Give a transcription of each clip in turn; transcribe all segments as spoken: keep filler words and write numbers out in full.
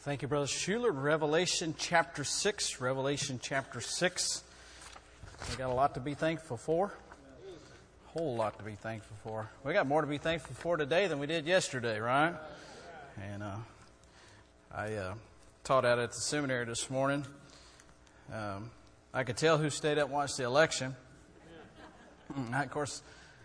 Thank you, Brother Schuler. Revelation chapter six. Revelation chapter six. We got a lot to be thankful for. A whole lot to be thankful for. We got more to be thankful for today than we did yesterday, right? And uh, I uh, taught out at the seminary this morning. Um, I could tell who stayed up and watched the election. I, of course,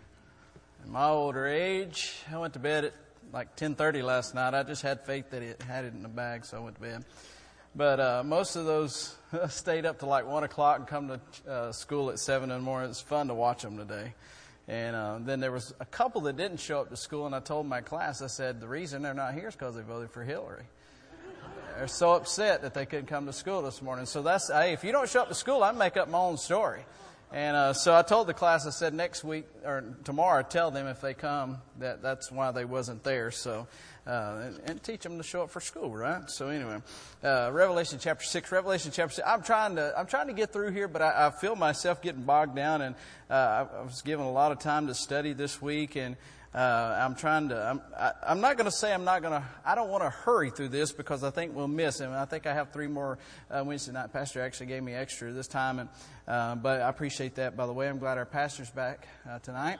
in my older age, I went to bed at like ten thirty last night. I just had faith that it had it in the bag, so I went to bed. But uh, most of those stayed up to like one o'clock and come to uh, school at seven in the morning. It was fun to watch them today. And uh, then there was a couple that didn't show up to school, and I told my class, I said, the reason they're not here is because they voted for Hillary. They're so upset that they couldn't come to school this morning. So that's, hey, if you don't show up to school, I make up my own story. And uh, so I told the class, I said, next week or tomorrow, tell them if they come that that's why they wasn't there. So uh, and, and teach them to show up for school, right? So anyway, uh, Revelation chapter six. Revelation chapter six. I'm trying to I'm trying to get through here, but I, I feel myself getting bogged down, and uh, I, I was given a lot of time to study this week, and uh, I'm trying to. I'm I, I'm not going to say I'm not going to. I don't want to hurry through this because I think we'll miss him. I think I have three more uh, Wednesday night. Pastor actually gave me extra this time, and. Uh, but I appreciate that, by the way. I'm glad our pastor's back uh, tonight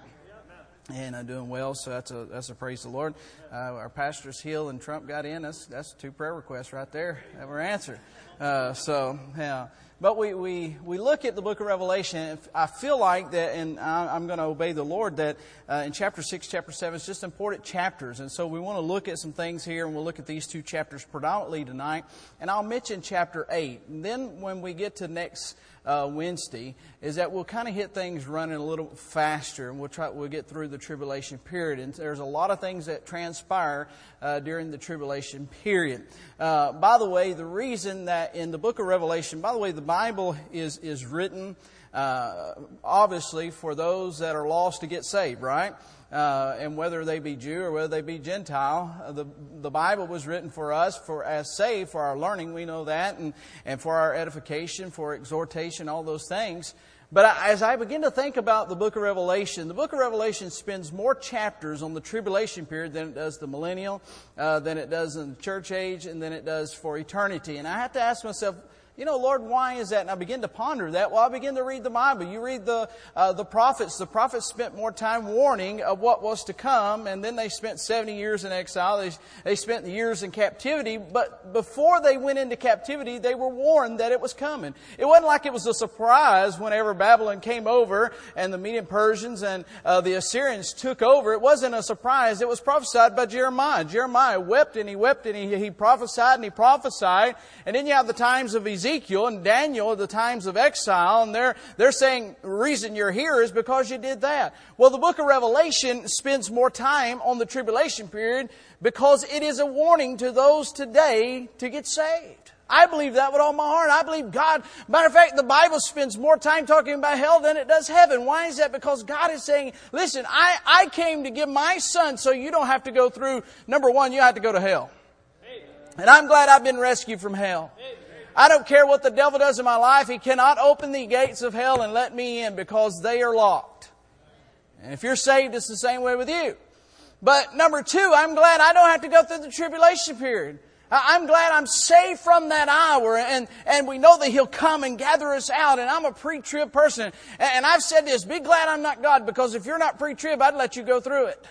and uh, doing well, so that's a that's a praise the Lord. Uh, our pastor's healed and Trump got in. That's that's two prayer requests right there that were answered. Uh, so, yeah. But we, we, we look at the book of Revelation. I feel like that, and I'm going to obey the Lord, that uh, in chapter six, chapter seven, it's just important chapters. And so we want to look at some things here, and we'll look at these two chapters predominantly tonight. And I'll mention chapter eight. And then when we get to next uh, Wednesday, is that we'll kind of hit things running a little faster, and we'll try we'll get through the tribulation period. And there's a lot of things that transpire uh, during the tribulation period. Uh, by the way, the reason that in the book of Revelation, by the way, the Bible is is written uh, obviously for those that are lost to get saved, right? Uh, and whether they be Jew or whether they be Gentile, uh, the the Bible was written for us for as saved, for our learning, we know that, and and for our edification, for exhortation, all those things. But as I begin to think about the book of Revelation, the book of Revelation spends more chapters on the tribulation period than it does the millennial, uh, than it does in the church age, and than it does for eternity. And I have to ask myself, you know, Lord, why is that? And I begin to ponder that. Well, I begin to read the Bible. You read the uh, the prophets. The prophets spent more time warning of what was to come, and then they spent seventy years in exile. They, they spent the years in captivity. But before they went into captivity, they were warned that it was coming. It wasn't like it was a surprise whenever Babylon came over and the Median Persians and uh, the Assyrians took over. It wasn't a surprise. It was prophesied by Jeremiah. Jeremiah wept and he wept and he, he prophesied and he prophesied. And then you have the times of Ezekiel. Ezekiel and Daniel at the times of exile, and they're they're saying the reason you're here is because you did that. Well, the book of Revelation spends more time on the tribulation period because it is a warning to those today to get saved. I believe that with all my heart. I believe God, matter of fact, the Bible spends more time talking about hell than it does heaven. Why is that? Because God is saying, listen, I, I came to give my son so you don't have to go through, number one, you have to go to hell. And I'm glad I've been rescued from hell. I don't care what the devil does in my life. He cannot open the gates of hell and let me in because they are locked. And if you're saved, it's the same way with you. But number two, I'm glad I don't have to go through the tribulation period. I'm glad I'm saved from that hour, and, and we know that He'll come and gather us out, and I'm a pre-trib person. And I've said this, be glad I'm not God, because if you're not pre-trib, I'd let you go through it.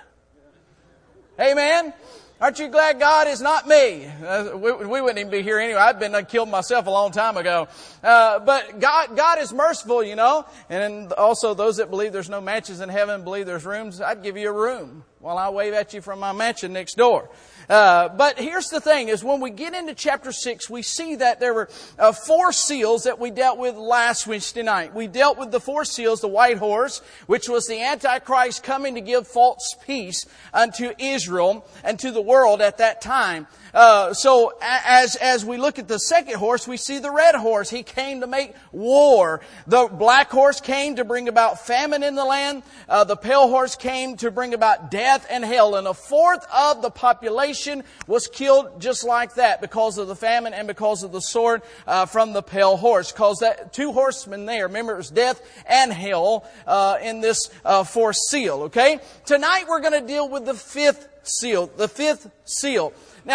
Amen? Aren't you glad God is not me? Uh, we, we wouldn't even be here anyway. I'd been uh, killed myself a long time ago. Uh, but God, God is merciful, you know. And also those that believe there's no mansions in heaven, believe there's rooms. I'd give you a room while I wave at you from my mansion next door. Uh, but here's the thing, is when we get into chapter six, we see that there were uh, four seals that we dealt with last Wednesday night. We dealt with the four seals, the white horse, which was the Antichrist coming to give false peace unto Israel and to the world at that time. Uh, so as, as we look at the second horse, we see the red horse. He came to make war. The black horse came to bring about famine in the land. Uh, the pale horse came to bring about death and hell. And a fourth of the population was killed just like that because of the famine and because of the sword uh, from the pale horse. Because that two horsemen there, remember it was death and hell uh, in this uh, fourth seal. Okay, tonight we're going to deal with the fifth seal. The fifth seal. Now,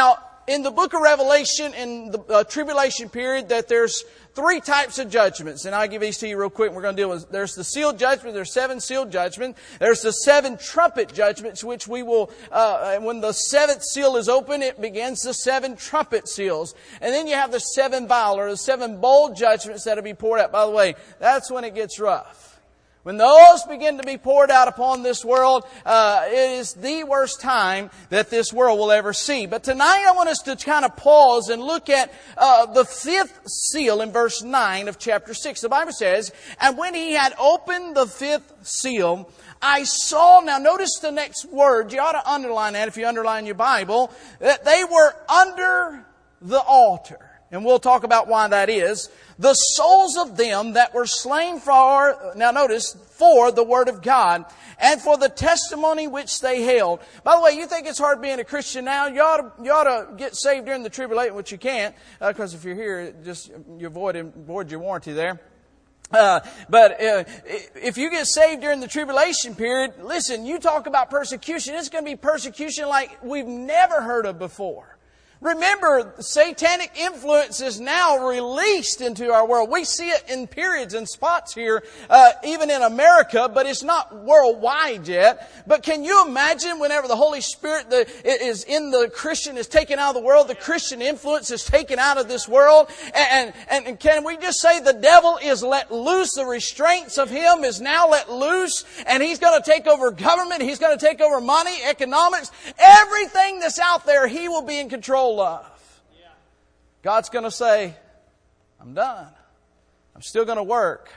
in the book of Revelation, in the uh, tribulation period, that there's three types of judgments. And I'll give these to you real quick. We're going to deal with, there's the sealed judgment, there's seven sealed judgments. There's the seven trumpet judgments, which we will, uh, when the seventh seal is open, it begins the seven trumpet seals. And then you have the seven vial, or the seven bowl judgments that will be poured out. By the way, that's when it gets rough. When those begin to be poured out upon this world, uh, it is the worst time that this world will ever see. But tonight I want us to kind of pause and look at uh, the fifth seal in verse nine of chapter six. The Bible says, "And when he had opened the fifth seal, I saw," now notice the next word, you ought to underline that if you underline your Bible, "that they were under the altar." And we'll talk about why that is. "The souls of them that were slain for," now notice, "for the word of God, and for the testimony which they held." By the way, you think it's hard being a Christian now? You ought to, you ought to get saved during the tribulation, which you can't, because uh, if you're here, just you avoid, avoid your warranty there. Uh, but uh, if you get saved during the tribulation period, listen, you talk about persecution. It's going to be persecution like we've never heard of before. Remember, satanic influence is now released into our world. We see it in periods and spots here, uh, even in America, but it's not worldwide yet. But can you imagine whenever the Holy Spirit the, is in the Christian, is taken out of the world, the Christian influence is taken out of this world? And, and, and can we just say the devil is let loose, the restraints of him is now let loose, and he's going to take over government, he's going to take over money, economics, everything that's out there, he will be in control of. God's going to say, "I'm done. I'm still going to work.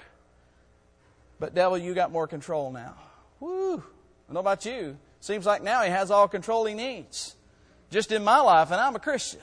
But devil, you got more control now." Woo! I don't know about you. Seems like now he has all control he needs. Just in my life, and I'm a Christian.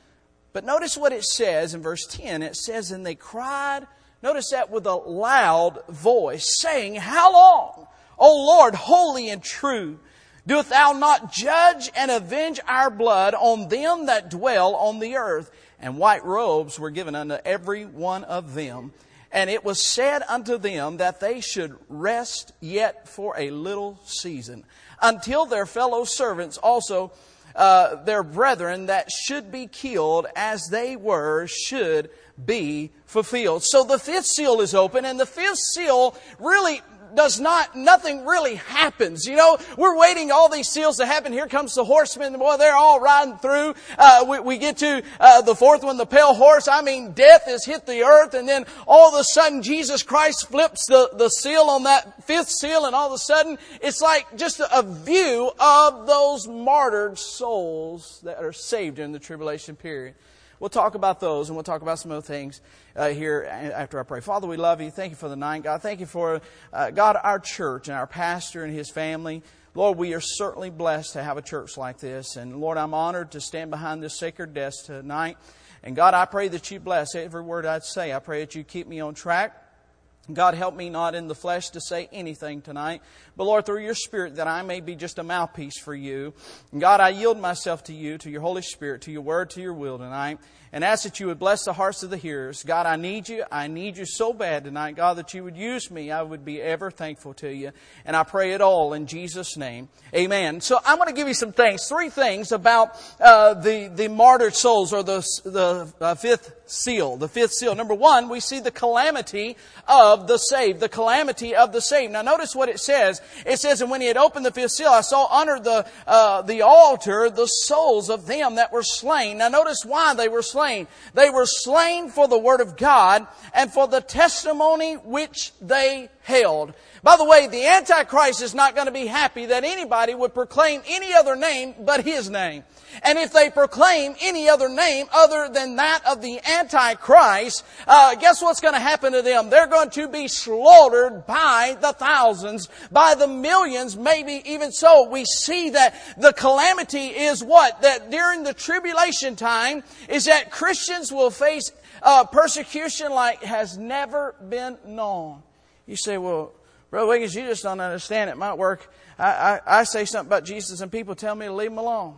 But notice what it says in verse ten. It says, "And they cried," notice that, "with a loud voice, saying, How long, O Lord, holy and true, dost thou not judge and avenge our blood on them that dwell on the earth?" And white robes were given unto every one of them. And it was said unto them that they should rest yet for a little season, until their fellow servants also, uh, their brethren that should be killed as they were, should be fulfilled. So the fifth seal is open, and the fifth seal really does not, nothing really happens. You know, we're waiting all these seals to happen. Here comes the horsemen. Boy, they're all riding through. Uh, we, we get to uh, the fourth one, the pale horse. I mean, death has hit the earth. And then all of a sudden, Jesus Christ flips the, the seal on that fifth seal. And all of a sudden, it's like just a view of those martyred souls that are saved during the tribulation period. We'll talk about those, and we'll talk about some other things uh, here after I pray. Father, we love you. Thank you for the night, God. Thank you for, uh, God, our church and our pastor and his family. Lord, we are certainly blessed to have a church like this. And Lord, I'm honored to stand behind this sacred desk tonight. And God, I pray that you bless every word I'd say. I pray that you keep me on track. God, help me not in the flesh to say anything tonight, but Lord, through your Spirit, that I may be just a mouthpiece for you. And God, I yield myself to you, to your Holy Spirit, to your word, to your will tonight, and ask that you would bless the hearts of the hearers. God, I need you. I need you so bad tonight. God, that you would use me. I would be ever thankful to you. And I pray it all in Jesus' name. Amen. So I'm going to give you some things, three things about uh, the, the martyred souls, or the, the uh, fifth seal, the fifth seal. Number one, we see the calamity of the saved, the calamity of the saved. Now notice what it says. It says, "And when he had opened the fifth seal, I saw under the uh, the altar the souls of them that were slain." Now notice why they were slain. They were slain for the word of God and for the testimony which they held. By the way, the Antichrist is not going to be happy that anybody would proclaim any other name but his name. And if they proclaim any other name other than that of the Antichrist, uh, guess what's going to happen to them? They're going to be slaughtered by the thousands, by the millions, maybe even so. We see that the calamity is what? That during the tribulation time is that Christians will face uh, persecution like has never been known. You say, well, Brother Wiggins, you just don't understand. It might work. I, I, I say something about Jesus and people tell me to leave him alone.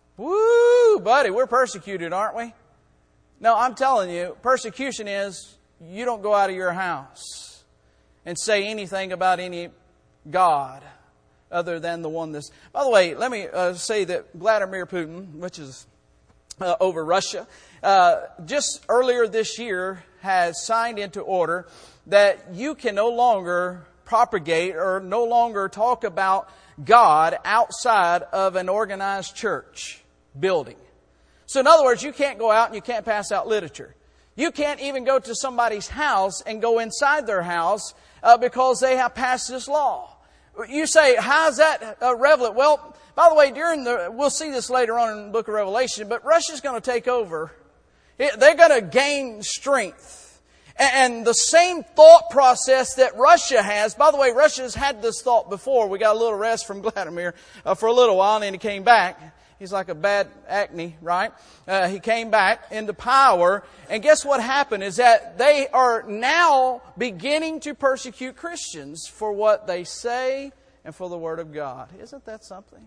Woo, buddy, we're persecuted, aren't we? No, I'm telling you, persecution is you don't go out of your house and say anything about any God other than the one that's... By the way, let me uh, say that Vladimir Putin, which is uh, over Russia, uh, just earlier this year has signed into order that you can no longer propagate or no longer talk about God outside of an organized church building. So in other words, you can't go out and you can't pass out literature. You can't even go to somebody's house and go inside their house uh, because they have passed this law. You say, how's that uh, relevant? Well, by the way, during the, we'll see this later on in the book of Revelation, but Russia's going to take over. It, they're going to gain strength. And the same thought process that Russia has, by the way, Russia's had this thought before. We got a little rest from Vladimir uh, for a little while, and then he came back. He's like a bad acne, right? Uh, he came back into power. And guess what happened is that they are now beginning to persecute Christians for what they say and for the Word of God. Isn't that something?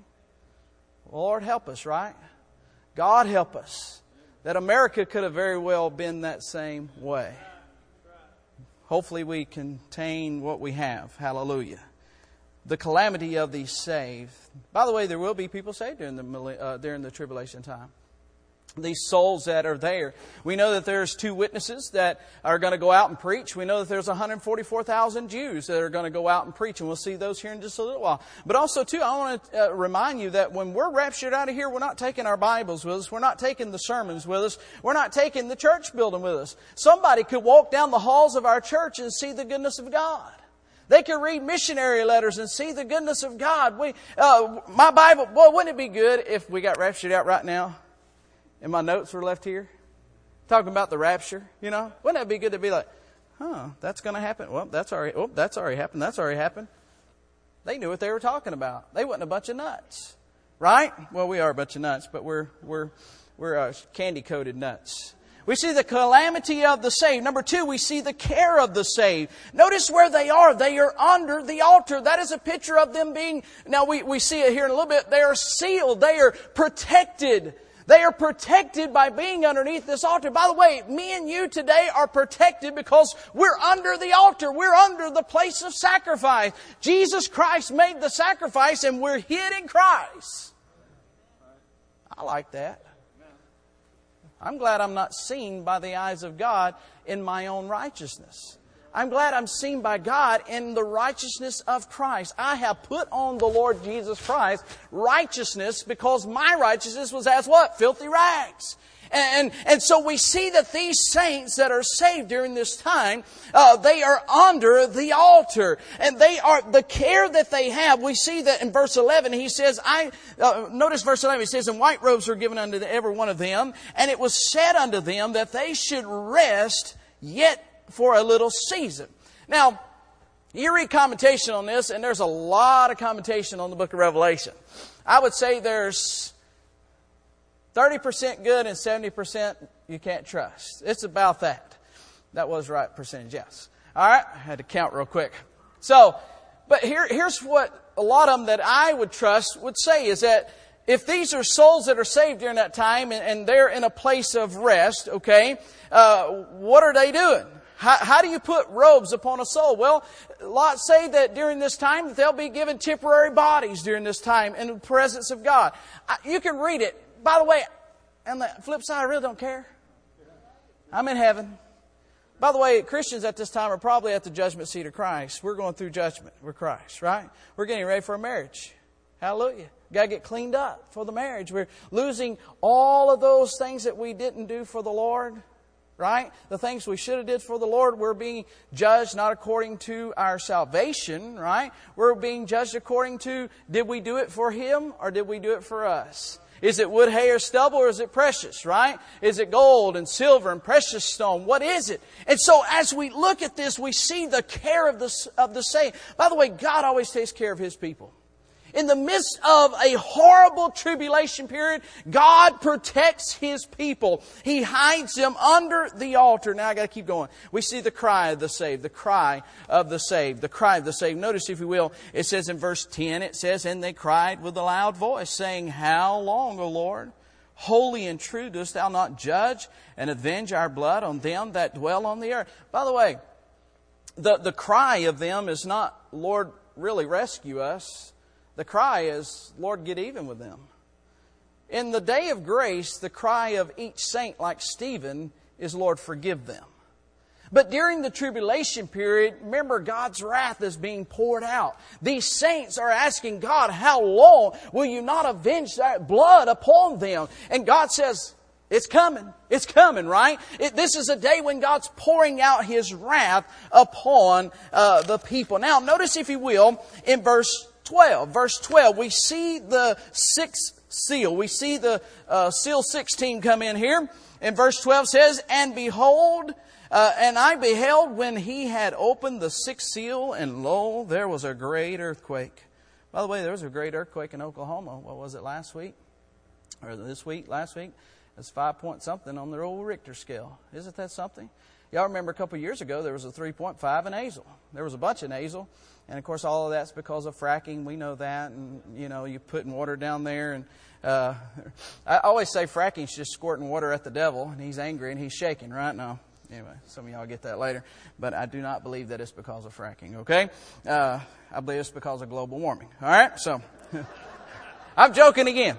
Lord, help us, right? God help us. That America could have very well been that same way. Hopefully we contain what we have. Hallelujah. The calamity of the saved. By the way, there will be people saved during the uh, during the tribulation time. These souls that are there. We know that there's two witnesses that are going to go out and preach. We know that there's one hundred forty-four thousand Jews that are going to go out and preach. And we'll see those here in just a little while. But also, too, I want to uh, remind you that when we're raptured out of here, we're not taking our Bibles with us. We're not taking the sermons with us. We're not taking the church building with us. Somebody could walk down the halls of our church and see the goodness of God. They could read missionary letters and see the goodness of God. We, uh, my Bible, boy, wouldn't it be good if we got raptured out right now and my notes were left here? Talking about the rapture, you know? Wouldn't that be good to be like, huh, that's going to happen. Well, that's already, oh, that's already happened. That's already happened. They knew what they were talking about. They wasn't a bunch of nuts, right? Well, we are a bunch of nuts, but we're, we're, we're uh, candy-coated nuts. We see the calamity of the saved. Number two, we see the care of the saved. Notice where they are. They are under the altar. That is a picture of them being, now we, we see it here in a little bit, they are sealed. They are protected. They are protected by being underneath this altar. By the way, me and you today are protected because we're under the altar. We're under the place of sacrifice. Jesus Christ made the sacrifice and we're hid in Christ. I like that. I'm glad I'm not seen by the eyes of God in my own righteousness. I'm glad I'm seen by God in the righteousness of Christ. I have put on the Lord Jesus Christ righteousness because my righteousness was as what? Filthy rags. And, and so we see that these saints that are saved during this time, uh, they are under the altar. And they are, the care that they have, we see that in verse eleven, he says, I, uh, notice verse eleven, he says, and white robes were given unto every one of them, and it was said unto them that they should rest yet for a little season. Now, you read commentation on this, and there's a lot of commentation on the book of Revelation. I would say there's thirty percent good and seventy percent you can't trust. It's about that. That was the right percentage, yes. All right, I had to count real quick. So, but here, here's what a lot of them that I would trust would say is that if these are souls that are saved during that time and, and they're in a place of rest, okay, uh, what are they doing? How, how do you put robes upon a soul? Well, lots say that during this time that they'll be given temporary bodies during this time in the presence of God. I, you can read it. By the way, on the flip side, I really don't care. I'm in heaven. By the way, Christians at this time are probably at the judgment seat of Christ. We're going through judgment with Christ, right? We're getting ready for a marriage. Hallelujah. Got to get cleaned up for the marriage. We're losing all of those things that we didn't do for the Lord, right? The things we should have did for the Lord. We're being judged not according to our salvation, right? We're being judged according to, did we do it for Him or did we do it for us? Is it wood, hay, or stubble, or is it precious, right? Is it gold and silver and precious stone? What is it? And so as we look at this, we see the care of the, of the saint. By the way, God always takes care of His people. In the midst of a horrible tribulation period, God protects His people. He hides them under the altar. Now I got to keep going. We see the cry of the saved, the cry of the saved, the cry of the saved. Notice, if you will, it says in verse ten, it says, and they cried with a loud voice, saying, how long, O Lord? Holy and true dost Thou not judge and avenge our blood on them that dwell on the earth? By the way, the, the cry of them is not, Lord, really rescue us. The cry is, Lord, get even with them. In the day of grace, the cry of each saint like Stephen is, Lord, forgive them. But during the tribulation period, remember, God's wrath is being poured out. These saints are asking God, how long will you not avenge that blood upon them? And God says, it's coming. It's coming, right? It, this is a day when God's pouring out His wrath upon uh, the people. Now, notice, if you will, in verse twelve. Verse twelve, we see the sixth seal. We see the uh, seal sixteen come in here. And verse twelve says, And behold, uh, and I beheld when He had opened the sixth seal, and lo, there was a great earthquake. By the way, there was a great earthquake in Oklahoma. What was it, last week? Or this week, last week? It's five point something on their old Richter scale. Isn't that something? Y'all remember a couple of years ago, there was a three point five in Azle. There was a bunch in Azle. And, of course, all of that's because of fracking. We know that. And, you know, you're putting water down there. And uh, I always say fracking's just squirting water at the devil. And he's angry and he's shaking, right? No. Anyway, some of y'all get that later. But I do not believe that it's because of fracking, okay? Uh, I believe it's because of global warming. All right? So, I'm joking again.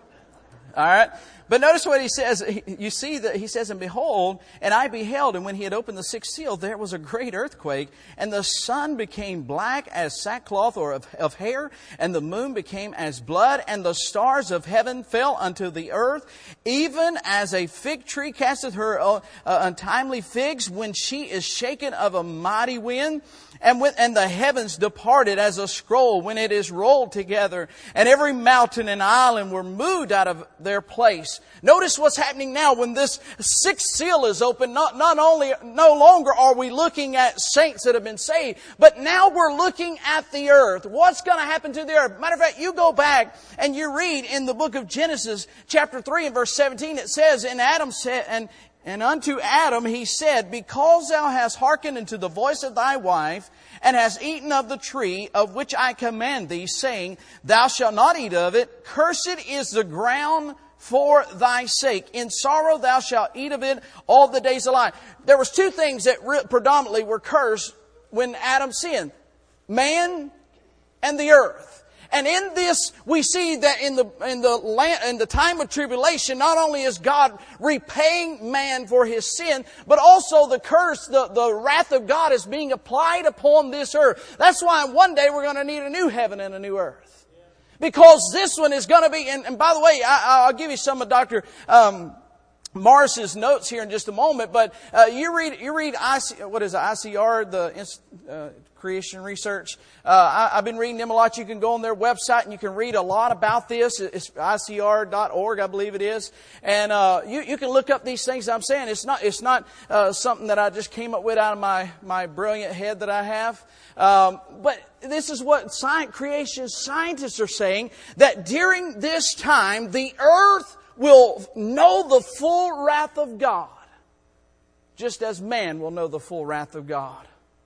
All right? But notice what he says. You see that he says, And behold, and I beheld, and when he had opened the sixth seal, there was a great earthquake, and the sun became black as sackcloth or of, of hair, and the moon became as blood, and the stars of heaven fell unto the earth, even as a fig tree casteth her uh, untimely figs when she is shaken of a mighty wind. And when, and the heavens departed as a scroll when it is rolled together, and every mountain and island were moved out of their place. Notice what's happening now when this sixth seal is open. Not, not only, no longer are we looking at saints that have been saved, but now we're looking at the earth. What's going to happen to the earth? Matter of fact, you go back and you read in the book of Genesis, chapter three and verse seventeen, it says, And Adam said, and And unto Adam he said, Because thou hast hearkened unto the voice of thy wife, and hast eaten of the tree of which I command thee, saying, Thou shalt not eat of it, cursed is the ground for thy sake. In sorrow thou shalt eat of it all the days of life. There was two things that re- predominantly were cursed when Adam sinned. Man and the earth. And in this, we see that in the in the land, in the time of tribulation, not only is God repaying man for his sin, but also the curse, the, the wrath of God is being applied upon this earth. That's why one day we're going to need a new heaven and a new earth. Because this one is going to be, and, and by the way, I, I'll give you some of Doctor Um, Morris's notes here in just a moment, but uh, you read, you read I C, what is it, I C R, the uh, Creation Research. Uh, I, I've been reading them a lot. You can go on their website and you can read a lot about this. It's I C R dot org, I believe it is. And uh, you, you can look up these things I'm saying. It's not, it's not uh, something that I just came up with out of my, my brilliant head that I have. Um, but this is what science, creation scientists are saying, that during this time, the earth will know the full wrath of God, just as man will know the full wrath of God.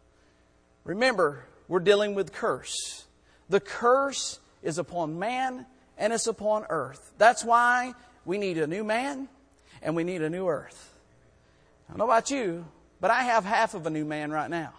Remember, we're dealing with curse. The curse is upon man and it's upon earth. That's why we need a new man and we need a new earth. I don't know about you, but I have half of a new man right now.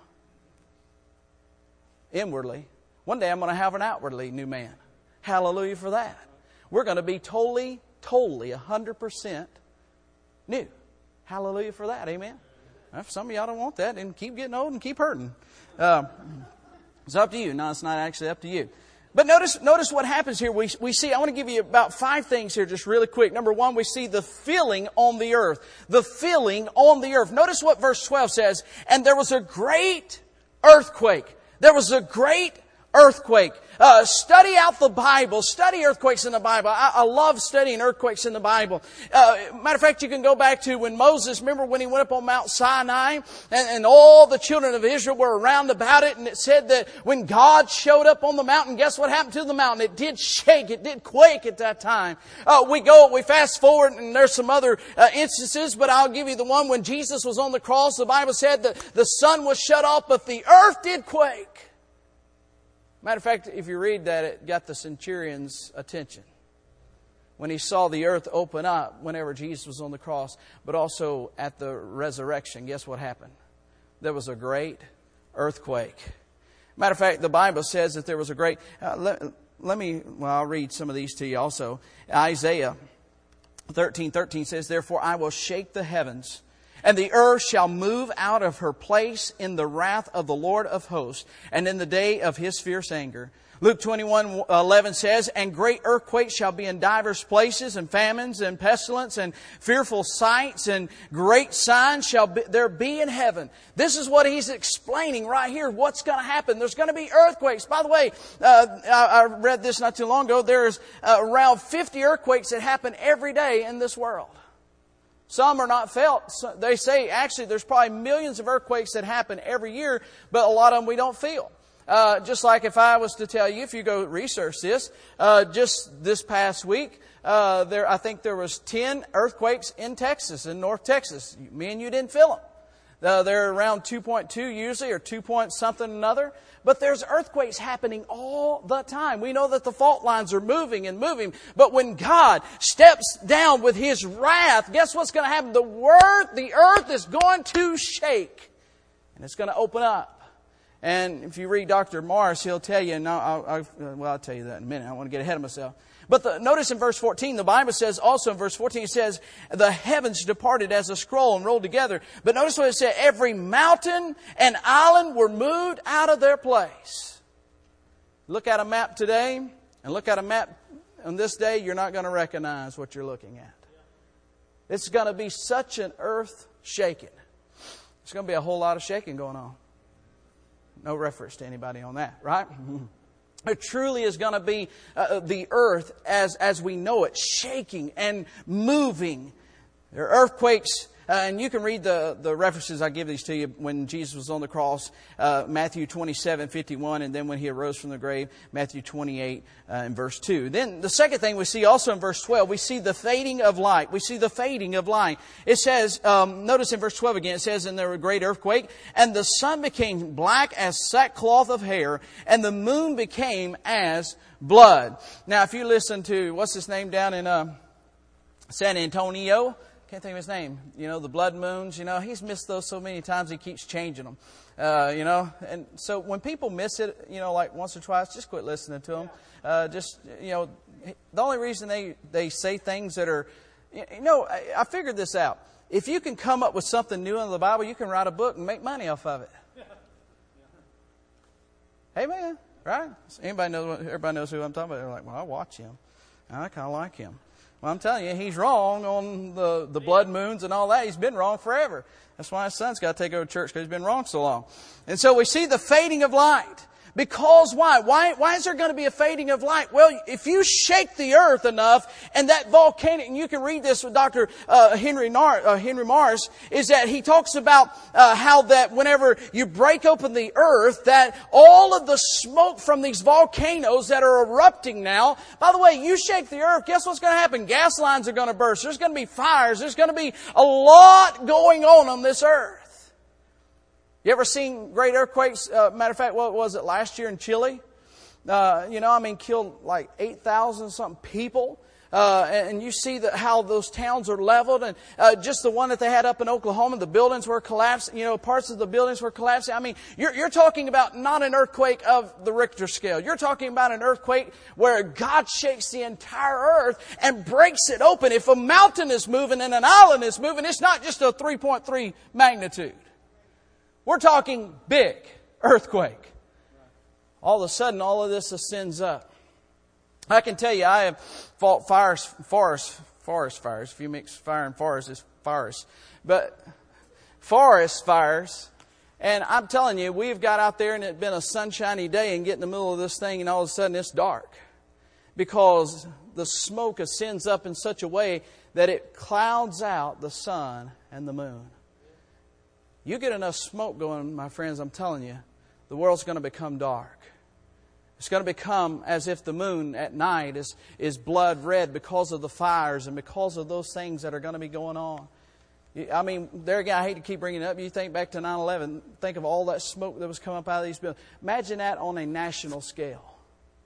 Inwardly. One day I'm going to have an outwardly new man. Hallelujah for that. We're going to be totally Totally, one hundred percent new. Hallelujah for that. Amen. If some of y'all don't want that, then keep getting old and keep hurting. Uh, it's up to you. No, it's not actually up to you. But notice notice what happens here. We, we see, I want to give you about five things here just really quick. Number one, we see the filling on the earth. The filling on the earth. Notice what verse twelve says. And there was a great earthquake. There was a great earthquake. Uh, study out the Bible. Study earthquakes in the Bible. I, I love studying earthquakes in the Bible. Uh, matter of fact, you can go back to when Moses, remember when he went up on Mount Sinai and, and all the children of Israel were around about it, and it said that when God showed up on the mountain, guess what happened to the mountain? It did shake. It did quake at that time. Uh, we go, we fast forward, and there's some other uh, instances, but I'll give you the one when Jesus was on the cross. The Bible said that the sun was shut off, but the earth did quake. Matter of fact, if you read that, it got the centurion's attention when he saw the earth open up whenever Jesus was on the cross, but also at the resurrection. Guess what happened? There was a great earthquake. Matter of fact, the Bible says that there was a great... Uh, let, let me, well, I'll read some of these to you also. Isaiah thirteen thirteen says, "Therefore I will shake the heavens, and the earth shall move out of her place in the wrath of the Lord of hosts, and in the day of His fierce anger." Luke twenty-one eleven says, "And great earthquakes shall be in divers places, and famines, and pestilence, and fearful sights, and great signs shall be, there be in heaven." This is what He's explaining right here. What's going to happen? There's going to be earthquakes. By the way, uh, I, I read this not too long ago. There's uh, around fifty earthquakes that happen every day in this world. Some are not felt. So they say actually there's probably millions of earthquakes that happen every year, but a lot of them we don't feel. Uh, just like if I was to tell you, if you go research this, uh, just this past week, uh, there, I think there was ten earthquakes in Texas, in North Texas. Me and you didn't feel them. Uh, they're around two point two usually, or two point something another. But there's earthquakes happening all the time. We know that the fault lines are moving and moving. But when God steps down with His wrath, guess what's going to happen? The word, the earth is going to shake. And it's going to open up. And if you read Doctor Morris, he'll tell you, and I'll, I'll, well, I'll tell you that in a minute. I want to get ahead of myself. But the, notice in verse fourteen, the Bible says, also in verse fourteen, it says, "The heavens departed as a scroll and rolled together." But notice what it said, "Every mountain and island were moved out of their place." Look at a map today, and look at a map on this day, you're not going to recognize what you're looking at. It's going to be such an earth shaking. There's going to be a whole lot of shaking going on. No reference to anybody on that, right? It truly is going to be uh, the earth as, as we know it, shaking and moving. There are earthquakes, uh, and you can read the, the references. I give these to you when Jesus was on the cross, uh, Matthew twenty-seven fifty-one, and then when He arose from the grave, Matthew twenty-eight uh, and verse two. Then the second thing we see also in verse twelve, we see the fading of light. We see the fading of light. It says, um, notice in verse twelve again, it says, "And there was a great earthquake, and the sun became black as sackcloth of hair, and the moon became as blood." Now, if you listen to, what's his name down in uh, San Antonio? Can't think of his name. You know, the blood moons, you know, he's missed those so many times he keeps changing them. Uh, you know, and so when people miss it, you know, like once or twice, just quit listening to them. Uh, just, you know, the only reason they, they say things that are, you know, I, I figured this out. If you can come up with something new in the Bible, you can write a book and make money off of it. Amen. Right? Anybody knows, everybody knows who I'm talking about. They're like, well, I watch him. I kind of like him. Well, I'm telling you, he's wrong on the, the blood moons and all that. He's been wrong forever. That's why his son's got to take over church, because he's been wrong so long. And so we see the fading of light. Because why? Why, why is there going to be a fading of light? Well, if you shake the earth enough, and that volcanic, and you can read this with Doctor Uh, Henry, Nar, uh, Henry Morris, is that he talks about uh, how that whenever you break open the earth, that all of the smoke from these volcanoes that are erupting now, by the way, you shake the earth, guess what's going to happen? Gas lines are going to burst. There's going to be fires. There's going to be a lot going on on this earth. You ever seen great earthquakes? Uh, matter of fact, what was it last year in Chile? Uh, you know, I mean, killed like eight thousand something people. Uh, and you see that how those towns are leveled. And uh, just the one that they had up in Oklahoma, the buildings were collapsing. You know, parts of the buildings were collapsing. I mean, you're, you're talking about not an earthquake of the Richter scale. You're talking about an earthquake where God shakes the entire earth and breaks it open. If a mountain is moving and an island is moving, it's not just a three point three magnitude. We're talking big earthquake. All of a sudden, all of this ascends up. I can tell you, I have fought fires, forest, forest fires. If you mix fire and forest, it's forest. But forest fires, and I'm telling you, we've got out there and it's been a sunshiny day and get in the middle of this thing and all of a sudden it's dark. Because the smoke ascends up in such a way that it clouds out the sun and the moon. You get enough smoke going, my friends, I'm telling you, the world's going to become dark. It's going to become as if the moon at night is, is blood red because of the fires and because of those things that are going to be going on. I mean, there again, I hate to keep bringing it up. You think back to nine eleven, think of all that smoke that was coming up out of these buildings. Imagine that on a national scale.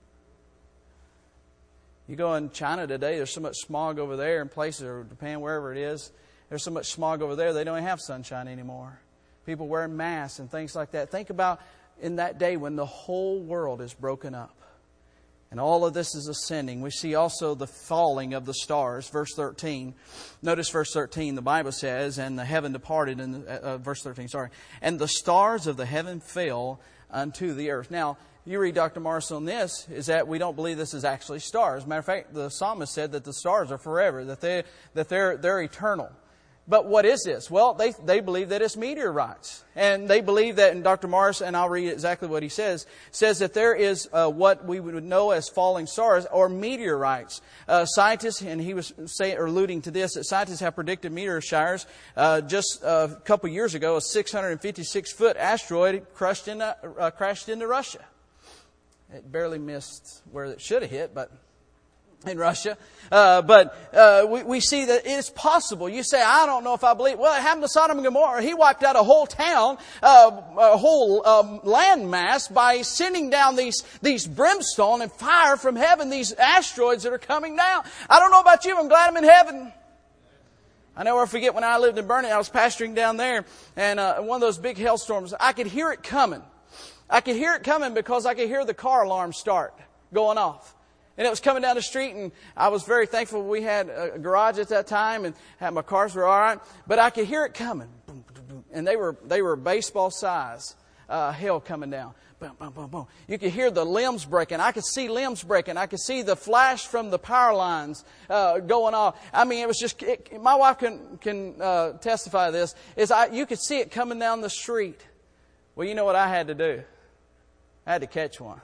You go in China today, there's so much smog over there in places, or Japan, wherever it is, there's so much smog over there, they don't have sunshine anymore. People wearing masks and things like that. Think about in that day when the whole world is broken up. And all of this is ascending. We see also the falling of the stars. Verse thirteen. Notice verse thirteen. The Bible says, and the heaven departed, in the, uh, verse thirteen, sorry. And the stars of the heaven fell unto the earth. Now, you read Doctor Morris on this, is that we don't believe this is actually stars. As a matter of fact, the psalmist said that the stars are forever, that, they, that they're, they're eternal. But what is this? Well, they, they believe that it's meteorites. And they believe that, and Doctor Morris, and I'll read exactly what he says, says that there is uh, what we would know as falling stars or meteorites. Uh, scientists, and he was saying, or alluding to this, that scientists have predicted meteor showers. Uh, just uh, a couple years ago, a six hundred fifty-six foot asteroid crashed into, uh, crashed into Russia. It barely missed where it should have hit, but in Russia. Uh, but uh, we, we see that it is possible. You say, I don't know if I believe. Well, it happened to Sodom and Gomorrah. He wiped out a whole town, uh, a whole um, land mass by sending down these, these brimstone and fire from heaven, these asteroids that are coming down. I don't know about you. I'm glad I'm in heaven. I never forget when I lived in Burnet, I was pastoring down there, and uh, one of those big hailstorms, I could hear it coming. I could hear it coming because I could hear the car alarm start going off. And it was coming down the street, and I was very thankful we had a garage at that time, and had my cars were all right. But I could hear it coming, and they were they were baseball size uh, hail coming down. Boom, boom, boom, boom. You could hear the limbs breaking. I could see limbs breaking. I could see the flash from the power lines uh, going off. I mean, it was just. It, my wife can can uh, testify to this. Is I you could see it coming down the street. Well, you know what I had to do? I had to catch one.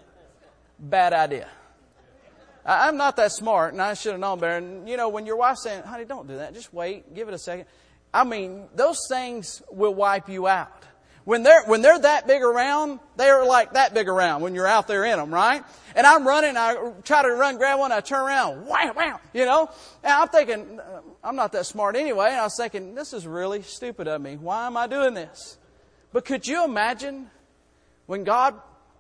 Bad idea. I'm not that smart, and I should have known better. And, you know, when your wife's saying, honey, don't do that. Just wait. Give it a second. I mean, those things will wipe you out. When they're, when they're that big around, they're like that big around when you're out there in them, right? And I'm running, I try to run, grab one, I turn around, wham, wham, you know? And I'm thinking, I'm not that smart anyway. And I was thinking, this is really stupid of me. Why am I doing this? But could you imagine when God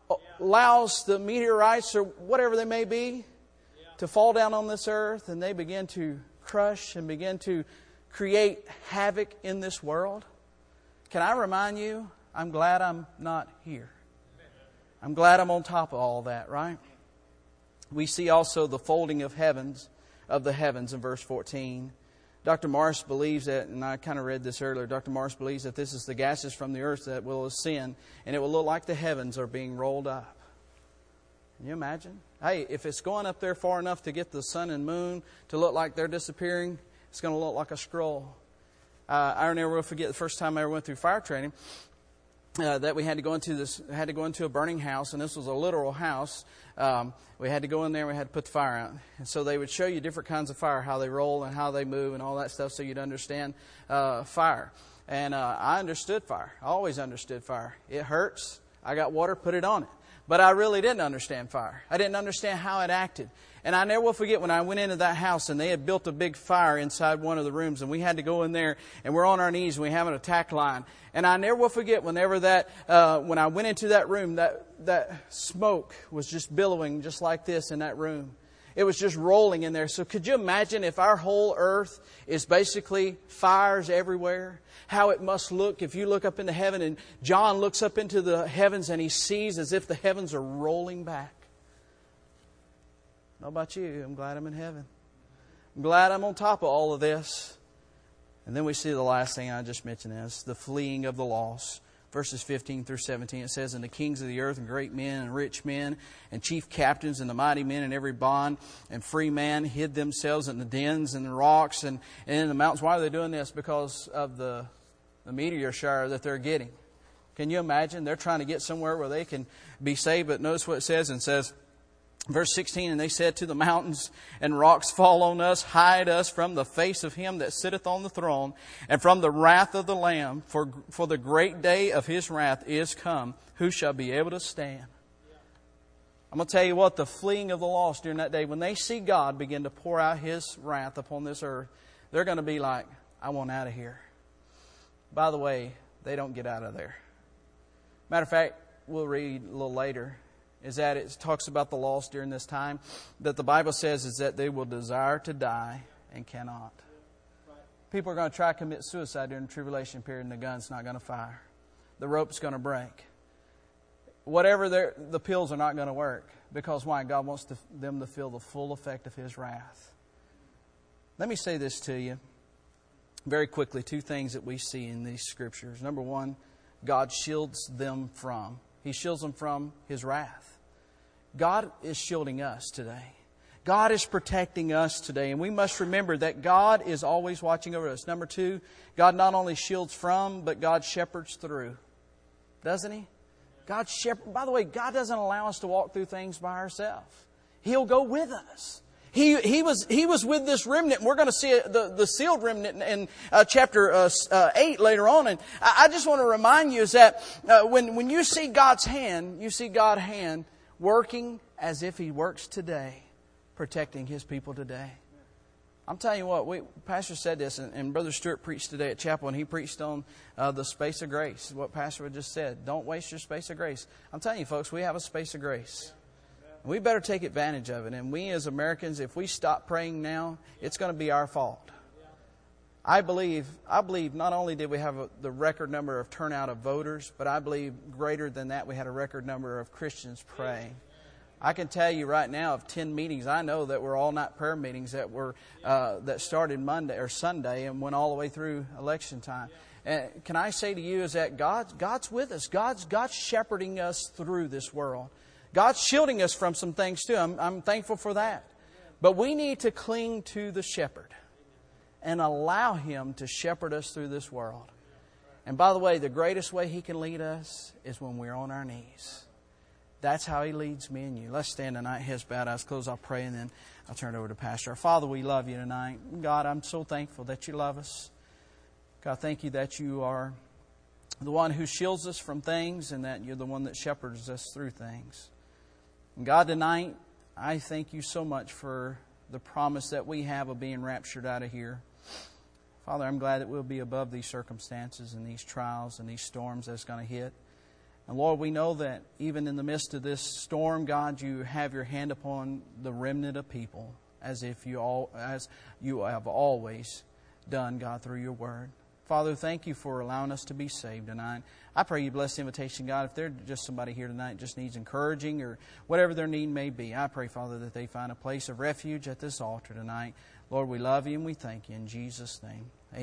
allows the meteorites or whatever they may be to fall down on this earth, and they begin to crush and begin to create havoc in this world? Can I remind you, I'm glad I'm not here. I'm glad I'm on top of all that, right? We see also the folding of heavens, of the heavens in verse fourteen. Doctor Morris believes that, and I kind of read this earlier, Doctor Morris believes that this is the gases from the earth that will ascend, and it will look like the heavens are being rolled up. Can you imagine? Hey, if it's going up there far enough to get the sun and moon to look like they're disappearing, it's going to look like a scroll. Uh, I never will forget the first time I ever went through fire training. Uh, that we had to go into this, had to go into a burning house, and this was a literal house. Um, we had to go in there and we had to put the fire out. And so they would show you different kinds of fire, how they roll and how they move and all that stuff, so you'd understand uh, fire. And uh, I understood fire. I always understood fire. It hurts. I got water, put it on it. But I really didn't understand fire. I didn't understand how it acted. And I never will forget when I went into that house and they had built a big fire inside one of the rooms, and we had to go in there and we're on our knees and we have an attack line. And I never will forget whenever that, uh, when I went into that room, that, that smoke was just billowing just like this in that room. It was just rolling in there. So could you imagine if our whole earth is basically fires everywhere? How it must look if you look up into heaven, and John looks up into the heavens and he sees as if the heavens are rolling back. How about you? I'm glad I'm in heaven. I'm glad I'm on top of all of this. And then we see the last thing I just mentioned is the fleeing of the lost. Verses fifteen through seventeen, it says, and the kings of the earth and great men and rich men and chief captains and the mighty men and every bond and free man hid themselves in the dens and the rocks and, and in the mountains. Why are they doing this? Because of the, the meteor shower that they're getting. Can you imagine? They're trying to get somewhere where they can be saved. But notice what it says, and it says, verse sixteen, and they said to the mountains and rocks, fall on us, hide us from the face of him that sitteth on the throne, and from the wrath of the Lamb, for for the great day of his wrath is come. Who shall be able to stand? I'm going to tell you what, the fleeing of the lost during that day, when they see God begin to pour out his wrath upon this earth, they're going to be like, I want out of here. By the way, they don't get out of there. Matter of fact, we'll read a little later, is that it talks about the lost during this time, that the Bible says is that they will desire to die and cannot. People are going to try to commit suicide during the tribulation period, and the gun's not going to fire. The rope's going to break. whatever the pills are not going to work. Because why? God wants to, them to feel the full effect of His wrath. Let me say this to you very quickly. Two things that we see in these scriptures. Number one, God shields them from. He shields them from His wrath. God is shielding us today. God is protecting us today. And we must remember that God is always watching over us. Number two, God not only shields from, but God shepherds through. Doesn't He? God shepherd. By the way, God doesn't allow us to walk through things by ourselves. He'll go with us. He he was he was with this remnant. We're going to see the, the sealed remnant in, in uh, chapter uh, uh, eight later on. And I, I just want to remind you is that uh, when when you see God's hand, you see God's hand working as if He works today, protecting His people today. I'm telling you what, we, Pastor said this, and, and Brother Stewart preached today at chapel, and he preached on uh, the space of grace, what Pastor had just said. Don't waste your space of grace. I'm telling you, folks, we have a space of grace. And we better take advantage of it. And we as Americans, if we stop praying now, it's going to be our fault. I believe, I believe not only did we have a, the record number of turnout of voters, but I believe greater than that, we had a record number of Christians praying. I can tell you right now of ten meetings I know that were all-night prayer meetings that were uh, that started Monday or Sunday and went all the way through election time. And can I say to you is that God, God's with us. God's God's shepherding us through this world. God's shielding us from some things too. I'm, I'm thankful for that. But we need to cling to the shepherd and allow Him to shepherd us through this world. And by the way, the greatest way He can lead us is when we're on our knees. That's how He leads me and you. Let's stand tonight, heads bowed, eyes closed. I'll pray and then I'll turn it over to Pastor. Father, we love You tonight. God, I'm so thankful that You love us. God, thank You that You are the one who shields us from things and that You're the one that shepherds us through things. And God, tonight, I thank You so much for the promise that we have of being raptured out of here. Father, I'm glad that we'll be above these circumstances and these trials and these storms that's going to hit. And Lord, we know that even in the midst of this storm, God, You have Your hand upon the remnant of people, as if you all, as You have always done, God, through Your Word. Father, thank You for allowing us to be saved tonight. I pray You bless the invitation, God. If there's just somebody here tonight just needs encouraging or whatever their need may be, I pray, Father, that they find a place of refuge at this altar tonight. Lord, we love You and we thank You in Jesus' name. Amen.